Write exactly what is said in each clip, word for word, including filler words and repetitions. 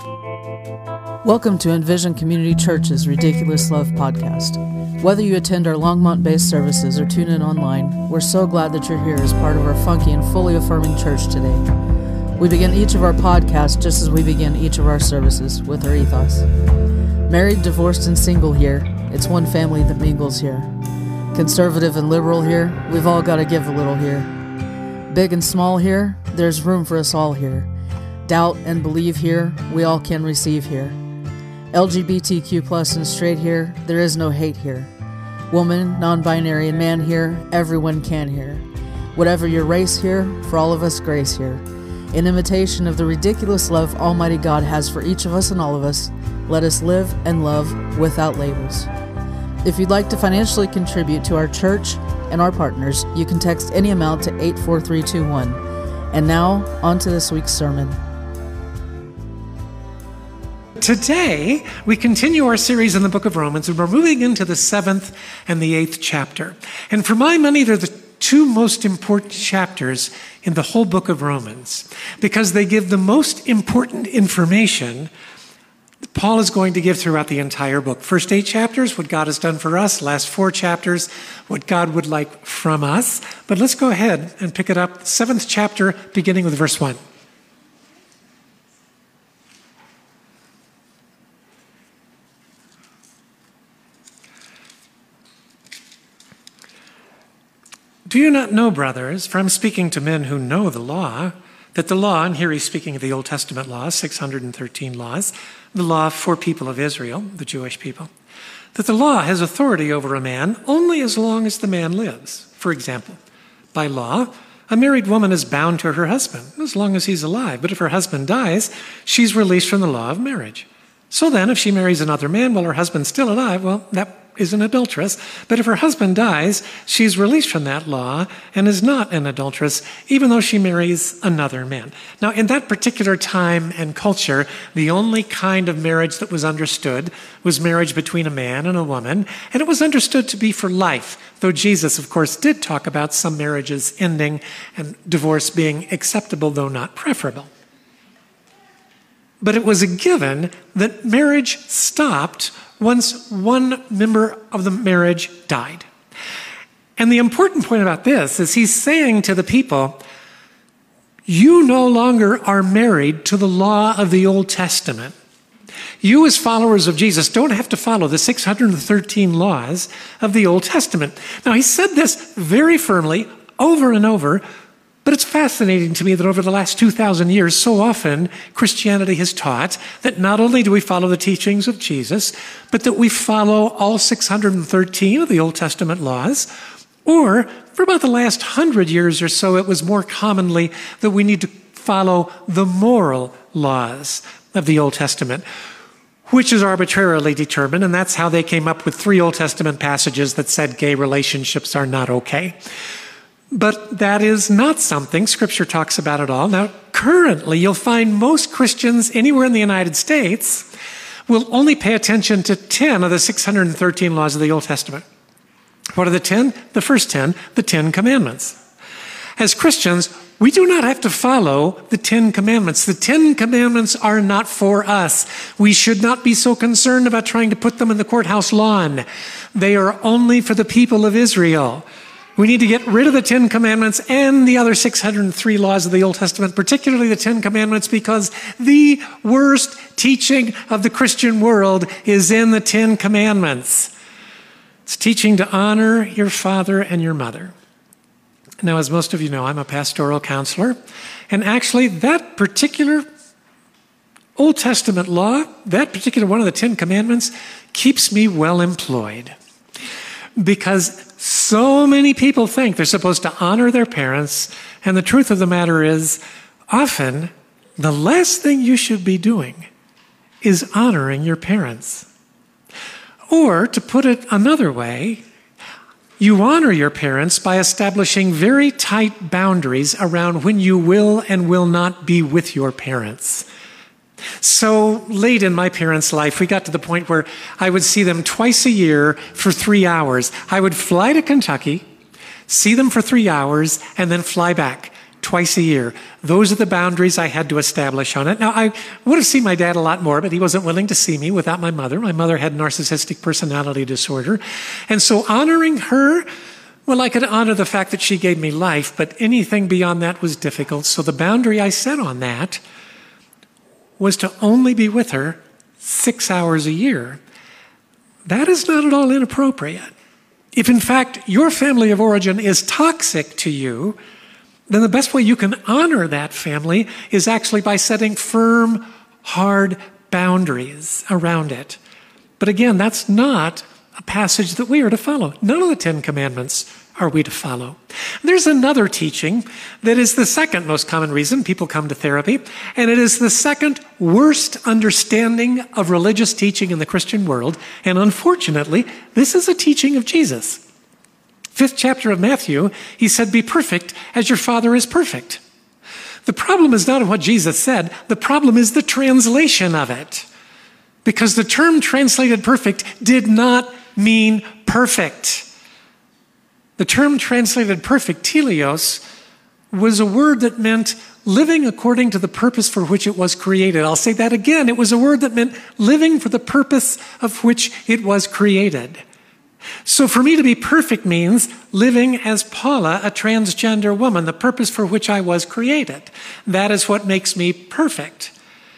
Welcome to Envision Community Church's Ridiculous Love podcast. Whether you attend our Longmont-based services or tune in online, we're so glad that you're here as part of our funky and fully affirming church today. We begin each of our podcasts just as we begin each of our services, with our ethos. Married, divorced, and single here, it's one family that mingles here. Conservative and liberal here, we've all got to give a little here. Big and small here, there's room for us all here. Doubt and believe here, we all can receive here. L G B T Q plus and straight here, there is no hate here. Woman, non-binary, and man here, everyone can here. Whatever your race here, for all of us grace here. In imitation of the ridiculous love Almighty God has for each of us and all of us, let us live and love without labels. If you'd like to financially contribute to our church and our partners, you can text any amount to eight four three two one. And now, on to this week's sermon. Today, we continue our series in the book of Romans, and we're moving into the seventh and the eighth chapter. And for my money, they're the two most important chapters in the whole book of Romans, because they give the most important information that Paul is going to give throughout the entire book. First eight chapters, what God has done for us. Last four chapters, what God would like from us. But let's go ahead and pick it up. Seventh chapter, beginning with verse one. Do you not know, brothers, for I'm speaking to men who know the law, that the law, and here he's speaking of the Old Testament law, six hundred thirteen laws, the law for people of Israel, the Jewish people, that the law has authority over a man only as long as the man lives. For example, by law, a married woman is bound to her husband as long as he's alive, but if her husband dies, she's released from the law of marriage. So then, if she marries another man while her husband's still alive, well, that is an adulteress. But if her husband dies, she's released from that law and is not an adulteress, even though she marries another man. Now, in that particular time and culture, the only kind of marriage that was understood was marriage between a man and a woman, and it was understood to be for life, though Jesus, of course, did talk about some marriages ending and divorce being acceptable, though not preferable. But it was a given that marriage stopped once one member of the marriage died. And the important point about this is he's saying to the people, you no longer are married to the law of the Old Testament. You as followers of Jesus don't have to follow the six hundred thirteen laws of the Old Testament. Now, he said this very firmly over and over, but it's fascinating to me that over the last two thousand years, so often Christianity has taught that not only do we follow the teachings of Jesus, but that we follow all six hundred thirteen of the Old Testament laws. Or for about the last hundred years or so, it was more commonly that we need to follow the moral laws of the Old Testament, which is arbitrarily determined, and that's how they came up with three Old Testament passages that said gay relationships are not okay. But that is not something Scripture talks about at all. Now, currently, you'll find most Christians anywhere in the United States will only pay attention to ten of the six hundred thirteen laws of the Old Testament. What are the ten? The first ten, the Ten Commandments. As Christians, we do not have to follow the Ten Commandments. The Ten Commandments are not for us. We should not be so concerned about trying to put them in the courthouse lawn. They are only for the people of Israel. We need to get rid of the Ten Commandments and the other six hundred three laws of the Old Testament, particularly the Ten Commandments, because the worst teaching of the Christian world is in the Ten Commandments. It's teaching to honor your father and your mother. Now, as most of you know, I'm a pastoral counselor, and actually that particular Old Testament law, that particular one of the Ten Commandments, keeps me well employed. Because so many people think they're supposed to honor their parents, and the truth of the matter is, often, the last thing you should be doing is honoring your parents. Or, to put it another way, you honor your parents by establishing very tight boundaries around when you will and will not be with your parents. So late in my parents' life, we got to the point where I would see them twice a year for three hours. I would fly to Kentucky, see them for three hours, and then fly back. twice a year. Those are the boundaries I had to establish on it. Now, I would have seen my dad a lot more, but he wasn't willing to see me without my mother. My mother had narcissistic personality disorder. And so honoring her, well, I could honor the fact that she gave me life, but anything beyond that was difficult. So the boundary I set on that was to only be with her six hours a year. That is not at all inappropriate. If in fact your family of origin is toxic to you, then the best way you can honor that family is actually by setting firm, hard boundaries around it. But again, that's not a passage that we are to follow. None of the Ten Commandments are we to follow. There's another teaching that is the second most common reason people come to therapy, and it is the second worst understanding of religious teaching in the Christian world, and unfortunately, this is a teaching of Jesus. Fifth chapter of Matthew, he said, "Be perfect as your Father is perfect." The problem is not in what Jesus said, the problem is the translation of it. Because the term translated perfect did not mean perfect. The term translated perfect, teleos, was a word that meant living according to the purpose for which it was created. I'll say that again. It was a word that meant living for the purpose of which it was created. So for me to be perfect means living as Paula, a transgender woman, the purpose for which I was created. That is what makes me perfect.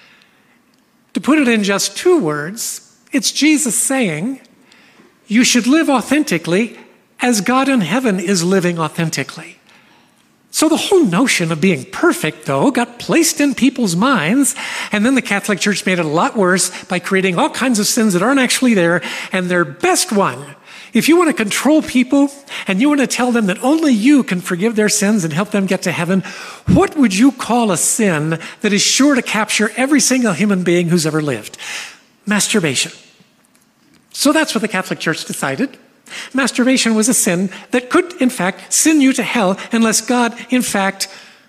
To put it in just two words, it's Jesus saying, you should live authentically as God in heaven is living authentically. So the whole notion of being perfect, though, got placed in people's minds, and then the Catholic Church made it a lot worse by creating all kinds of sins that aren't actually there, and their best one, if you want to control people and you want to tell them that only you can forgive their sins and help them get to heaven, what would you call a sin that is sure to capture every single human being who's ever lived? Masturbation. So that's what the Catholic Church decided. Masturbation was a sin that could, in fact, send you to hell unless God, in fact,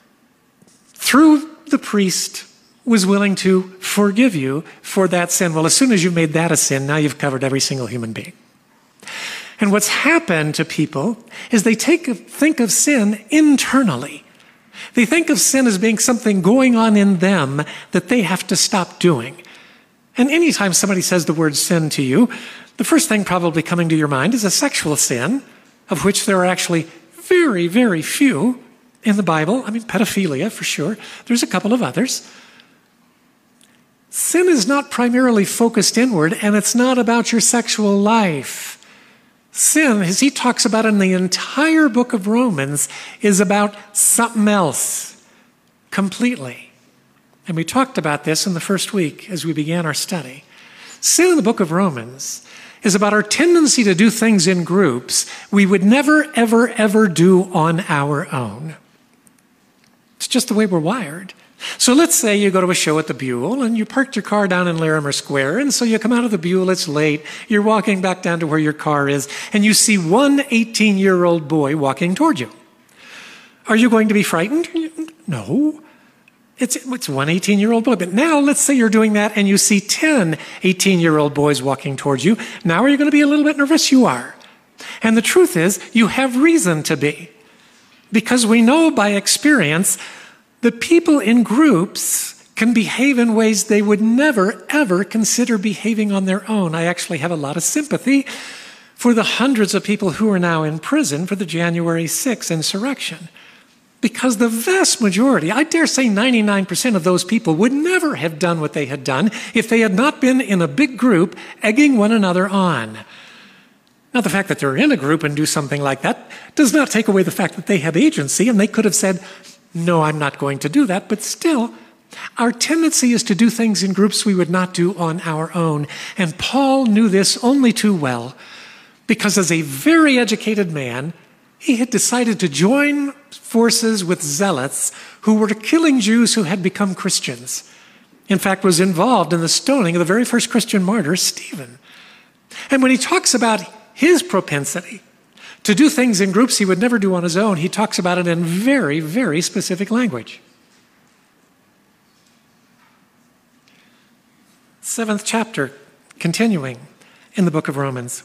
through the priest, was willing to forgive you for that sin. Well, as soon as you've made that a sin, now you've covered every single human being. And what's happened to people is they take think of sin internally. They think of sin as being something going on in them that they have to stop doing. And anytime somebody says the word sin to you, the first thing probably coming to your mind is a sexual sin, of which there are actually very, very few in the Bible. I mean, pedophilia for sure. There's a couple of others. Sin is not primarily focused inward, and it's not about your sexual life. Sin, as he talks about in the entire book of Romans, is about something else completely. And we talked about this in the first week as we began our study. Sin in the book of Romans is about our tendency to do things in groups we would never, ever, ever do on our own. It's just the way we're wired. So let's say you go to a show at the Buell and you parked your car down in Larimer Square, and so you come out of the Buell, it's late, you're walking back down to where your car is, and you see one eighteen-year-old boy walking toward you. Are you going to be frightened? No. It's, it's one eighteen-year-old boy. But now let's say you're doing that and you see ten eighteen-year-old boys walking towards you. Now are you going to be a little bit nervous? You are. And the truth is, you have reason to be. Because we know by experience that people in groups can behave in ways they would never, ever consider behaving on their own. I actually have a lot of sympathy for the hundreds of people who are now in prison for the January sixth insurrection. Because the vast majority, I dare say ninety-nine percent of those people would never have done what they had done if they had not been in a big group egging one another on. Now, the fact that they're in a group and do something like that does not take away the fact that they have agency, and they could have said, no, I'm not going to do that. But still, our tendency is to do things in groups we would not do on our own. And Paul knew this only too well, because as a very educated man, he had decided to join forces with zealots who were killing Jews who had become Christians. In fact, was involved in the stoning of the very first Christian martyr, Stephen. And when he talks about his propensity to do things in groups he would never do on his own, he talks about it in very, very specific language. Seventh chapter, continuing in the book of Romans.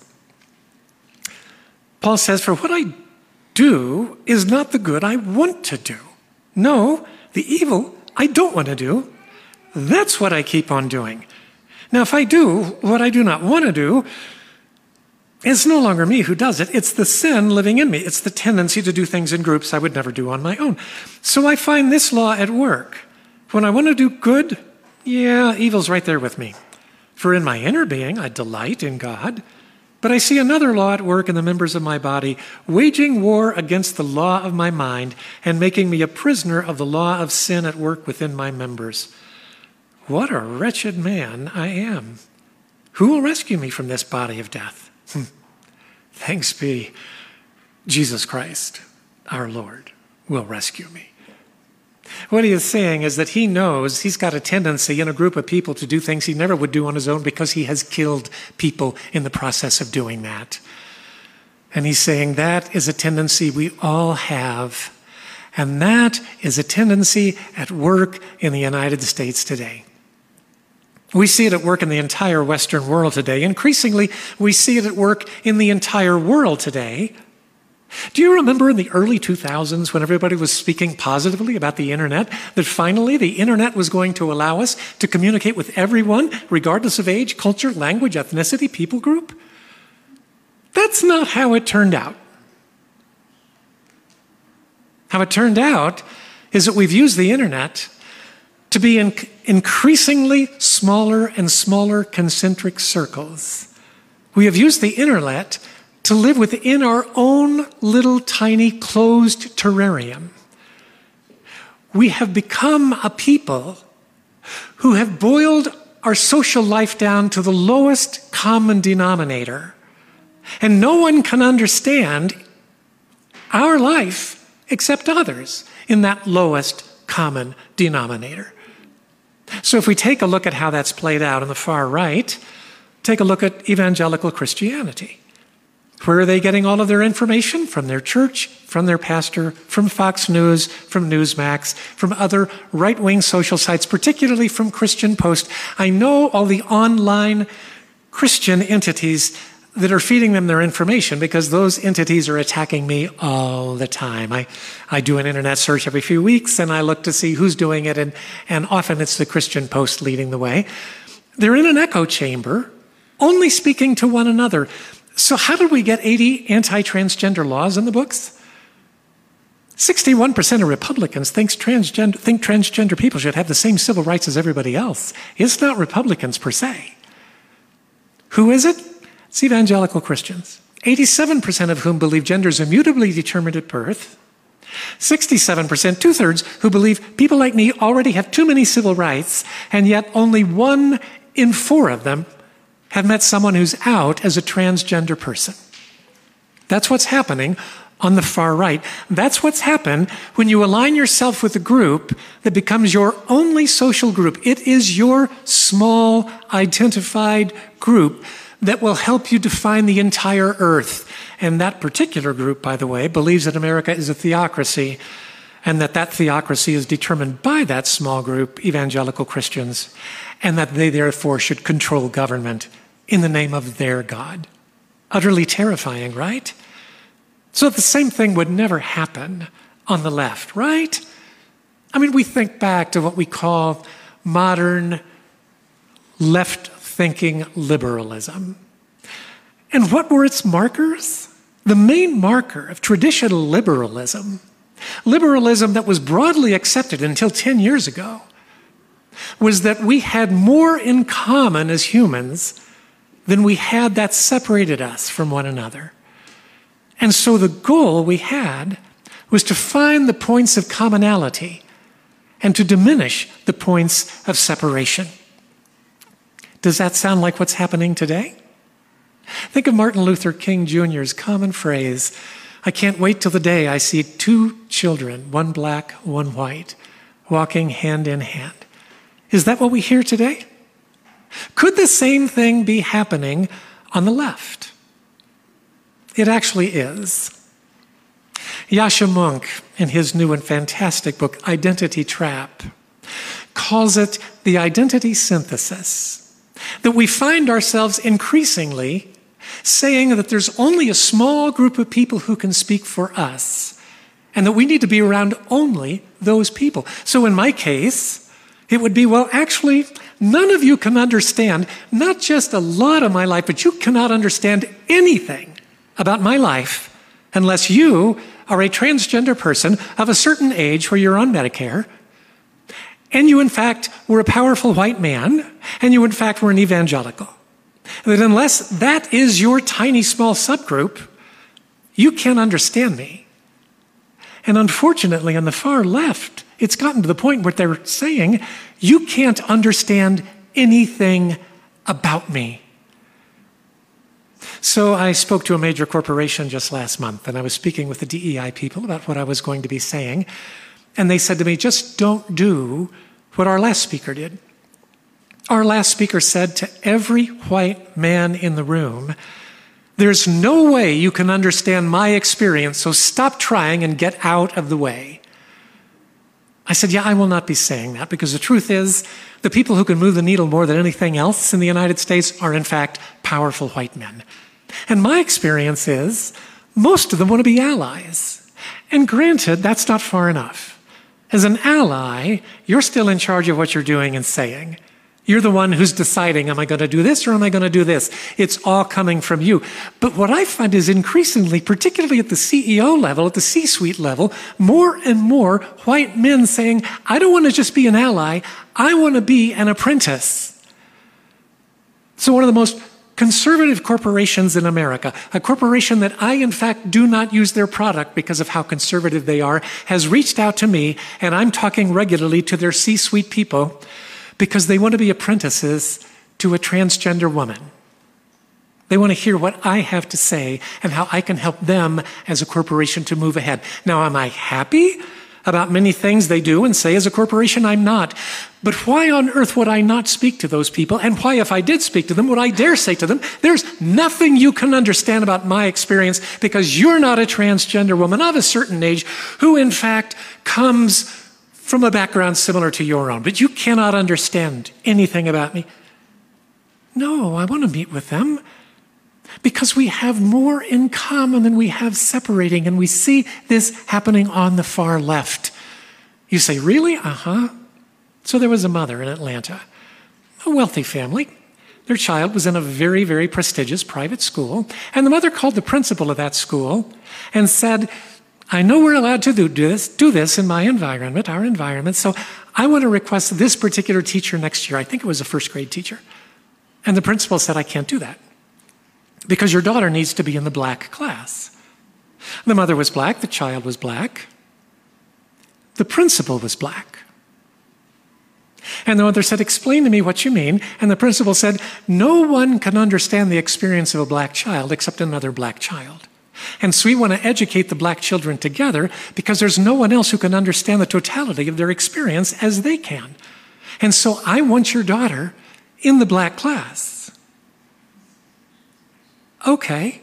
Paul says, for what I do is not the good I want to do, No, the evil I don't want to do, that's what I keep on doing. Now, if I do what I do not want to do, it's no longer me who does it. It's the sin living in me. It's the tendency to do things in groups I would never do on my own. So I find this law at work. When I want to do good, yeah, evil's right there with me. For in my inner being, I delight in God. But I see another law at work in the members of my body, waging war against the law of my mind and making me a prisoner of the law of sin at work within my members. What a wretched man I am. Who will rescue me from this body of death? Thanks be Jesus Christ, our Lord, will rescue me. What he is saying is that he knows he's got a tendency in a group of people to do things he never would do on his own because he has killed people in the process of doing that. And he's saying that is a tendency we all have. And that is a tendency at work in the United States today. We see it at work in the entire Western world today. Increasingly, we see it at work in the entire world today. Do you remember in the early two thousands when everybody was speaking positively about the internet, that finally the internet was going to allow us to communicate with everyone, regardless of age, culture, language, ethnicity, people group? That's not how it turned out. How it turned out is that we've used the internet to be in increasingly smaller and smaller concentric circles. We have used the internet to live within our own little tiny closed terrarium. We have become a people who have boiled our social life down to the lowest common denominator. And no one can understand our life except others in that lowest common denominator. So if we take a look at how that's played out on the far right, take a look at evangelical Christianity. Where are they getting all of their information? From their church, from their pastor, from Fox News, from Newsmax, from other right-wing social sites, particularly from Christian Post. I know all the online Christian entities that are feeding them their information because those entities are attacking me all the time. I, I do an internet search every few weeks and I look to see who's doing it, and, and often it's the Christian Post leading the way. They're in an echo chamber, only speaking to one another. So how did we get eighty anti-transgender laws in the books? sixty-one percent of Republicans think transgender, think transgender people should have the same civil rights as everybody else. It's not Republicans per se. Who is it? It's evangelical Christians. eighty-seven percent of whom believe gender is immutably determined at birth. sixty-seven percent, two-thirds, who believe people like me already have too many civil rights, and yet only one in four of them have met someone who's out as a transgender person. That's what's happening on the far right. That's what's happened when you align yourself with a group that becomes your only social group. It is your small, identified group that will help you define the entire earth. And that particular group, by the way, believes that America is a theocracy, and that that theocracy is determined by that small group, evangelical Christians, and that they therefore should control government in the name of their God. Utterly terrifying, right? So the same thing would never happen on the left, right? I mean, we think back to what we call modern left-thinking liberalism. And what were its markers? The main marker of traditional liberalism, liberalism that was broadly accepted until ten years ago, was that we had more in common as humans than we had that separated us from one another. And so the goal we had was to find the points of commonality and to diminish the points of separation. Does that sound like what's happening today? Think of Martin Luther King Junior's common phrase, "I can't wait till the day I see two children, one black, one white, walking hand in hand." Is that what we hear today? Could the same thing be happening on the left? It actually is. Yascha Mounk, in his new and fantastic book, Identity Trap, calls it the identity synthesis. That we find ourselves increasingly saying that there's only a small group of people who can speak for us, and that we need to be around only those people. So in my case, it would be, well, actually, none of you can understand not just a lot of my life, but you cannot understand anything about my life unless you are a transgender person of a certain age where you're on Medicare, and you, in fact, were a powerful white man, and you, in fact, were an evangelical. That unless that is your tiny, small subgroup, you can't understand me. And unfortunately, on the far left, it's gotten to the point where they're saying, you can't understand anything about me. So I spoke to a major corporation just last month, and I was speaking with the D E I people about what I was going to be saying. And they said to me, just don't do what our last speaker did. Our last speaker said to every white man in the room, there's no way you can understand my experience, so stop trying and get out of the way. I said, yeah, I will not be saying that, because the truth is, the people who can move the needle more than anything else in the United States are, in fact, powerful white men. And my experience is, most of them want to be allies. And granted, that's not far enough. As an ally, you're still in charge of what you're doing and saying. You're the one who's deciding, am I going to do this or am I going to do this? It's all coming from you. But what I find is increasingly, particularly at the C E O level, at the C-suite level, more and more white men saying, I don't want to just be an ally, I want to be an apprentice. So one of the most conservative corporations in America, a corporation that I, in fact, do not use their product because of how conservative they are, has reached out to me, and I'm talking regularly to their C-suite people, because they want to be apprentices to a transgender woman. They want to hear what I have to say and how I can help them as a corporation to move ahead. Now, am I happy about many things they do and say as a corporation? I'm not. But why on earth would I not speak to those people? And why, if I did speak to them, would I dare say to them, there's nothing you can understand about my experience because you're not a transgender woman of a certain age who, in fact, comes from a background similar to your own, but you cannot understand anything about me. No, I want to meet with them because we have more in common than we have separating, and we see this happening on the far left. You say, really? Uh-huh. So there was a mother in Atlanta, a wealthy family. Their child was in a very, very prestigious private school, and the mother called the principal of that school and said, I know we're allowed to do this, do this in my environment, our environment, so I want to request this particular teacher next year. I think it was a first grade teacher. And the principal said, I can't do that because your daughter needs to be in the black class. The mother was black, the child was black, the principal was black. And the mother said, explain to me what you mean. And the principal said, no one can understand the experience of a black child except another black child. And so we want to educate the black children together because there's no one else who can understand the totality of their experience as they can. And so I want your daughter in the black class. Okay.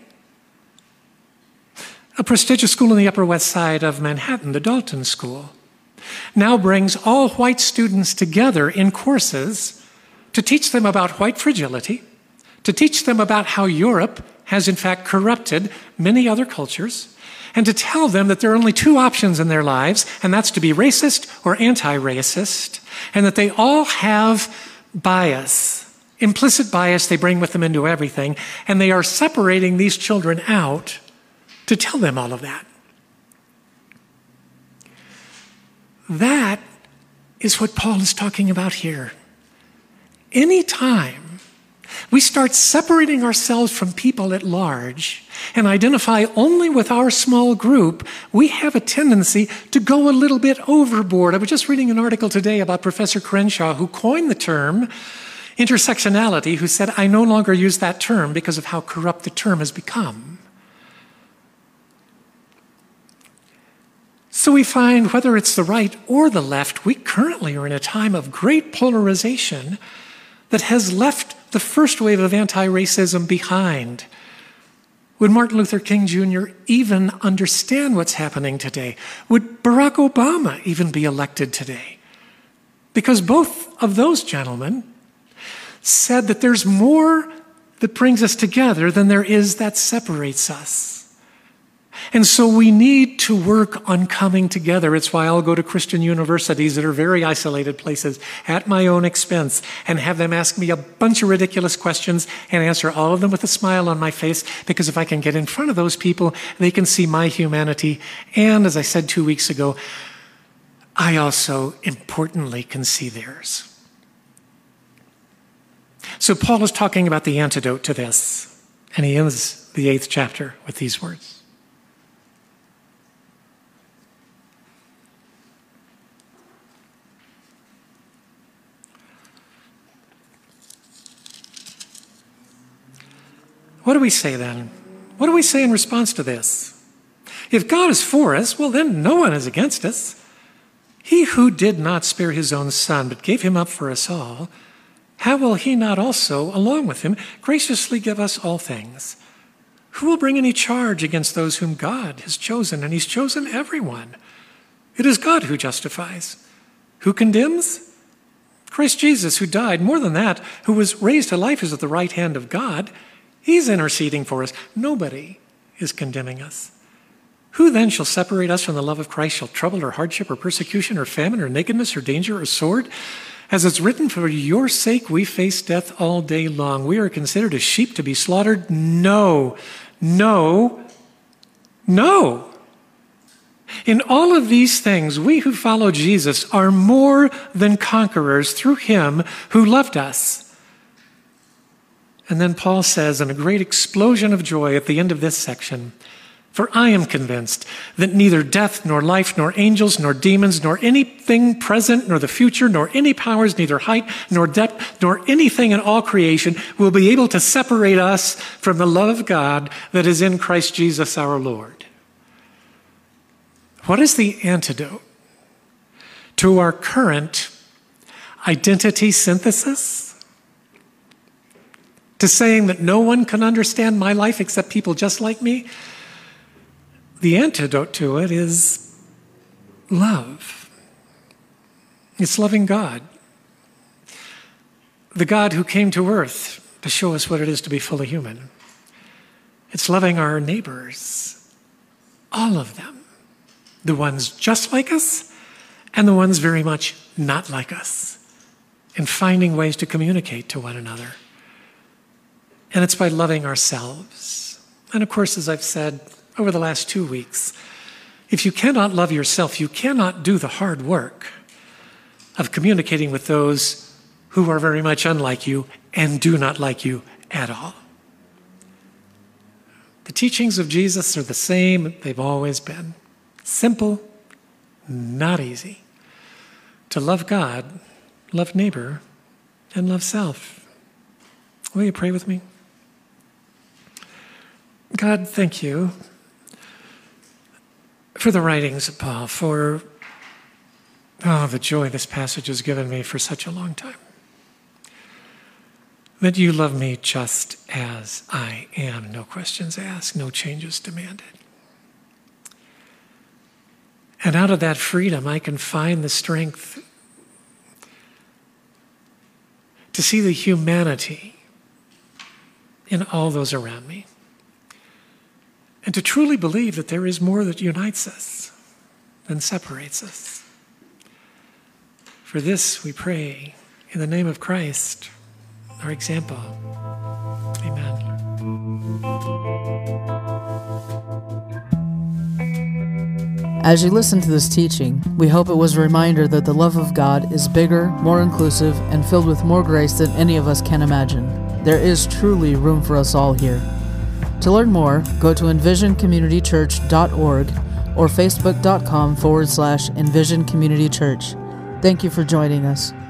A prestigious school in the Upper West Side of Manhattan, the Dalton School, now brings all white students together in courses to teach them about white fragility, to teach them about how Europe has in fact corrupted many other cultures, and to tell them that there are only two options in their lives, and that's to be racist or anti-racist, and that they all have bias, implicit bias they bring with them into everything, and they are separating these children out to tell them all of that. That is what Paul is talking about here. Anytime we start separating ourselves from people at large and identify only with our small group, we have a tendency to go a little bit overboard. I was just reading an article today about Professor Crenshaw, who coined the term intersectionality, who said, I no longer use that term because of how corrupt the term has become. So we find, whether it's the right or the left, we currently are in a time of great polarization that has left the first wave of anti-racism behind. Would Martin Luther King Junior even understand what's happening today? Would Barack Obama even be elected today? Because both of those gentlemen said that there's more that brings us together than there is that separates us. And so we need to work on coming together. It's why I'll go to Christian universities that are very isolated places at my own expense and have them ask me a bunch of ridiculous questions and answer all of them with a smile on my face, because if I can get in front of those people, they can see my humanity. And as I said two weeks ago, I also importantly can see theirs. So Paul is talking about the antidote to this, and he ends the eighth chapter with these words. What do we say then? What do we say in response to this? If God is for us, well, then no one is against us. He who did not spare his own son, but gave him up for us all, how will he not also, along with him, graciously give us all things? Who will bring any charge against those whom God has chosen? And he's chosen everyone. It is God who justifies. Who condemns? Christ Jesus, who died, more than that, who was raised to life, is at the right hand of God. He's interceding for us. Nobody is condemning us. Who then shall separate us from the love of Christ? Shall trouble or hardship or persecution or famine or nakedness or danger or sword? As it's written, for your sake we face death all day long. We are considered as sheep to be slaughtered. No, no, no. In all of these things, we who follow Jesus are more than conquerors through him who loved us. And then Paul says, in a great explosion of joy at the end of this section, for I am convinced that neither death, nor life, nor angels, nor demons, nor anything present, nor the future, nor any powers, neither height, nor depth, nor anything in all creation will be able to separate us from the love of God that is in Christ Jesus our Lord. What is the antidote to our current identity synthesis? To saying that no one can understand my life except people just like me? The antidote to it is love. It's loving God. The God who came to earth to show us what it is to be fully human. It's loving our neighbors, all of them. The ones just like us and the ones very much not like us. And finding ways to communicate to one another. And it's by loving ourselves. And of course, as I've said over the last two weeks, if you cannot love yourself, you cannot do the hard work of communicating with those who are very much unlike you and do not like you at all. The teachings of Jesus are the same they've always been. Simple, not easy. To love God, love neighbor, and love self. Will you pray with me? God, thank you for the writings of Paul, for oh, the joy this passage has given me for such a long time. That you love me just as I am, no questions asked, no changes demanded. And out of that freedom, I can find the strength to see the humanity in all those around me. And to truly believe that there is more that unites us than separates us. For this we pray in the name of Christ, our example. Amen. As you listen to this teaching, we hope it was a reminder that the love of God is bigger, more inclusive, and filled with more grace than any of us can imagine. There is truly room for us all here. To learn more, go to envision community church dot org or facebook.com forward slash envision community church. Thank you for joining us.